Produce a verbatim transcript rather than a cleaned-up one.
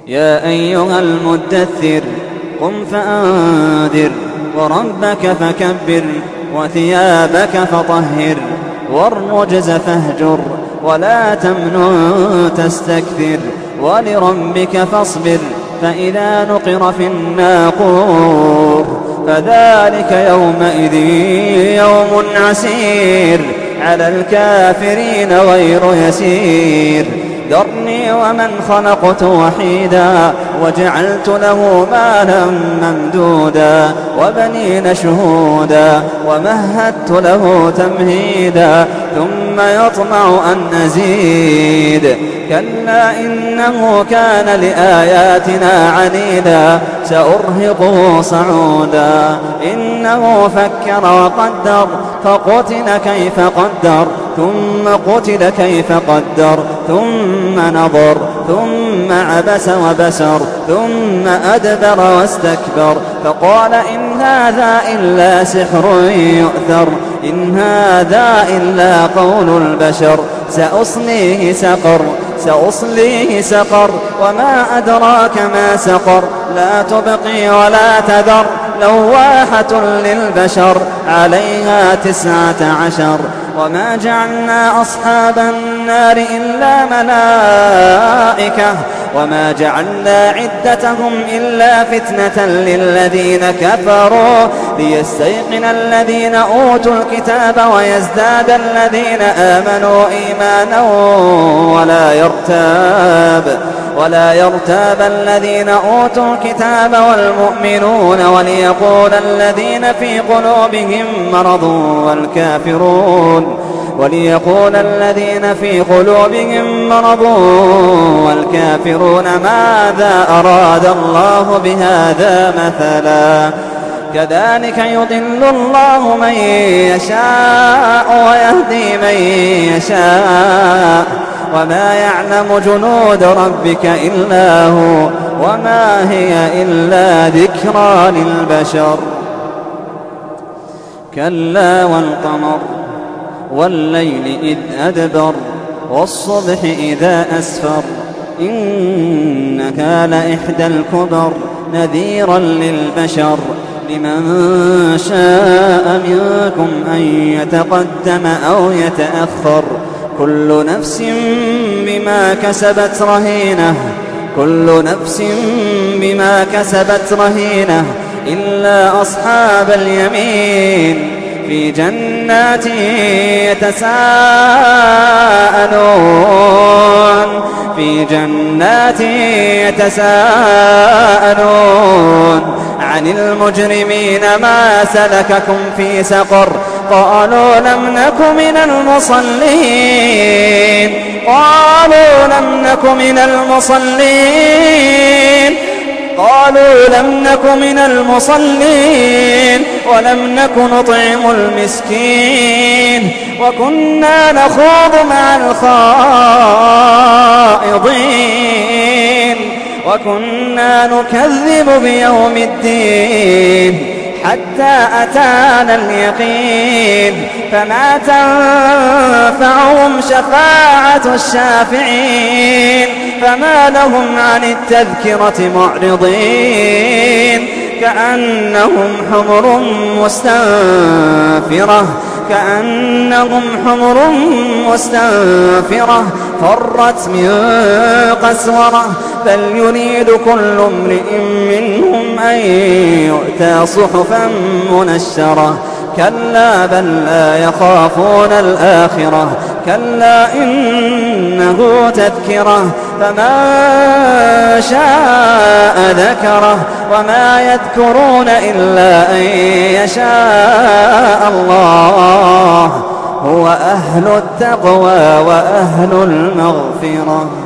يا أيها المدثر قم فأنذر وربك فكبر وثيابك فطهر والرجز فاهجر ولا تمنن تستكثر ولربك فاصبر فإذا نقر في الناقور فذلك يومئذ يوم عسير على الكافرين غير يسير ذرني ومن خلقت وحيدا وجعلت له مالا ممدودا وبنين شهودا ومهدت له تمهيدا ثم يطمع أن أزيد كلا إنه كان لآياتنا عنيدا سأرهقه صعودا إنه فكر وقدر فقتل كيف قدر ثم قتل كيف قدر ثم نظر ثم عبس وبسر ثم أدبر واستكبر فقال إن هذا إلا سحر يؤثر إن هذا إلا قول البشر سأصليه سقر سأصليه سقر وما أدراك ما سقر لا تبقي ولا تذر لواحة للبشر عليها تسعة عشر وما جعلنا أصحاب النار إلا ملائكة وما جعلنا عدتهم إلا فتنة للذين كفروا ليستيقن الذين أوتوا الكتاب ويزداد الذين آمنوا إيمانا ولا يرتاب ولا يرتاب الذين أوتوا الكتاب والمؤمنون وليقول الذين في قلوبهم مرض والكافرون وليقول الذين في قلوبهم مرض والكافرون ماذا أراد الله بهذا مثلا كذلك يضل الله من يشاء ويهدي من يشاء وما يعلم جنود ربك إلا هو وما هي إلا ذكرى للبشر كلا والقمر والليل إذ أدبر والصبح إذا أسفر إنك لإحدى الكبر نذيرا للبشر لمن شاء منكم أن يتقدم أو يتأخر كل نفس بما كسبت رهينة كل نفس بما كسبت رهينة إلا أصحاب اليمين في جنات يتساءلون في جنات يتساءلون عن المجرمين ما سلككم في سقر قالوا لم نك من المصلين قالوا لم نك من المصلين قالوا لم نك من المصلين ولم نك نطعم المسكين وكنا نخوض مع الخائضين وكنا نكذب بيوم الدين حتى أتانا اليقين فما تنفعهم شفاعة الشافعين فما لهم عن التذكرة معرضين كأنهم حمر مستنفرة كأنهم حمر مستنفرة فرت من قسورة بل يريد كل امرئ منهم أن يؤتى صحفا منشرة كلا بل لا يخافون الآخرة كلا إنه تذكرة فمن شاء ذكره وما يذكرون إلا أن يشاء الله هو أهل التقوى وأهل المغفرة.